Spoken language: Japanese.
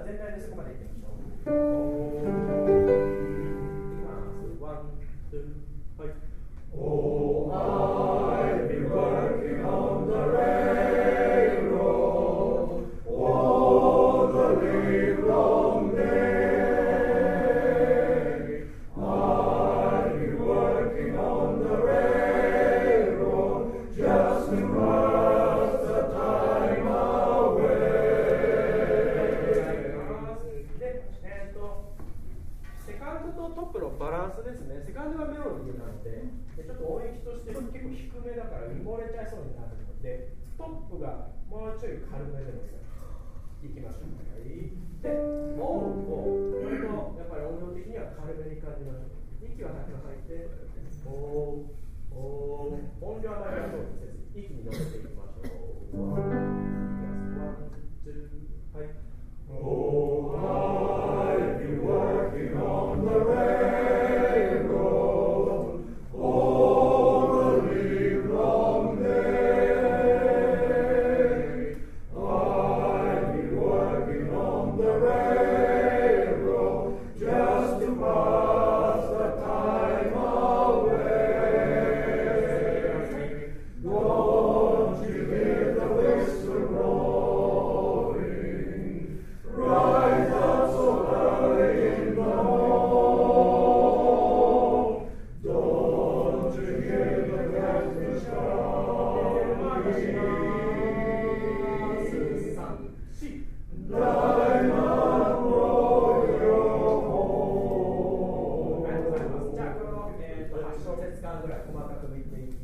全体でそこまでいきましょう。いきます。ワン、ツー、はい。Oh, I've been working on the railroad all the livelong day. I've been working on the railroad just to pass the time away. で、セカンドとトップのバランスですね。セカンドがメロディーなんで、ちょっと音域として結構低めだから埋もれちゃいそうになるので、トップがもうちょい軽めでもいきましょう。はい。で、オンをやっぱり音量的には軽めに感じましょう。息は先に吐いて、音量はあまりそうにせず、息に乗せていきましょう。